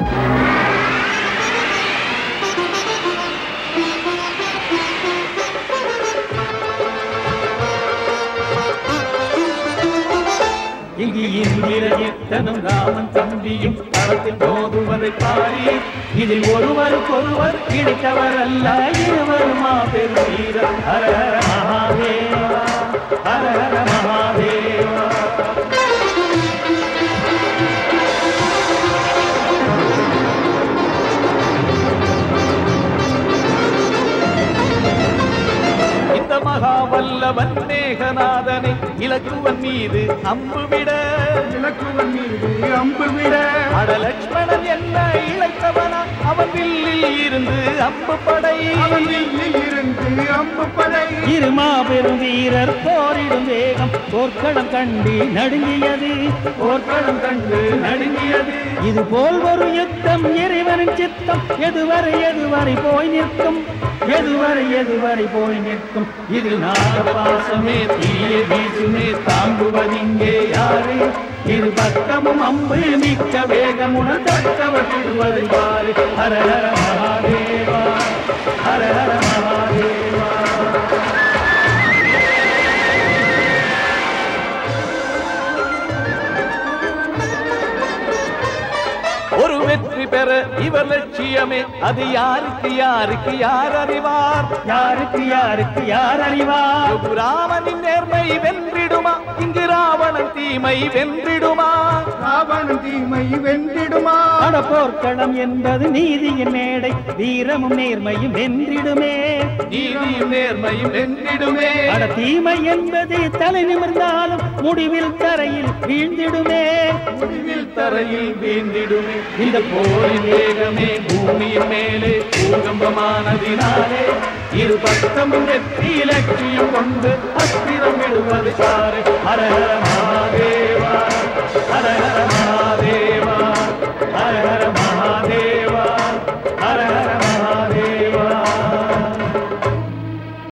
இங்கு இந்திரனும் ராமன் தம்பியும் களத்தில் மோதுவதை பாரி இதில் ஒருவருக்கொருவர் கிடைத்தவர் அல்ல இருவரும் மாபெரும் வீரர். ஹர ஹர மகாதேவா ஹர ஹர மகாதேவா. மகாவல்லவன் மேகநாதனை இலக்குவன் மீது அம்பு விட அட லட்சுமணன் என்ன இழைத்தவனா அவன் வில்லில் இருந்து அம்பு படை இருமாபெரும் வீரர் போரிடும் வேகம் போர்க்களம் கண்டு நடுங்கியது இது போல் ஒரு யுத்தம் இறைவனின் சித்தம் எதுவரை போய் நிற்கும் இதில் நாகபாசமே தீய வீசுமே தாங்குவதிங்கே யாரு இரு பக்கமும் அம்பு மிக்க வேகமுடன் தக்கவர் விடுவது பாரு. ஹர ஹர மகாதேவா ஹர ஹர மகாதேவா. ஒரு வெற்றி பெற இவர் லட்சியமே அது யாருக்கு யார் அறிவார் ராமனின் நேர்மை வென்றிடுமா இங்கு ராவணன் தீமை வென்றிடுமா அட போர்க்களம் என்பது நீதியின் மேடை வீரமும் நேர்மையும் வென்றிடுமே அட தீமை என்பது தலை நிமிர்ந்தாலும் முடிவில் தரையில் வீழ்ந்திடுமே இந்த போரின் வேகமே பூமியின் மேலே பூகம்பமானதினாலே இரு பக்கமும் வெற்றி இலட்சியம் கொண்டு அஸ்திரம் விடுவது சாரு. ஹர ஹர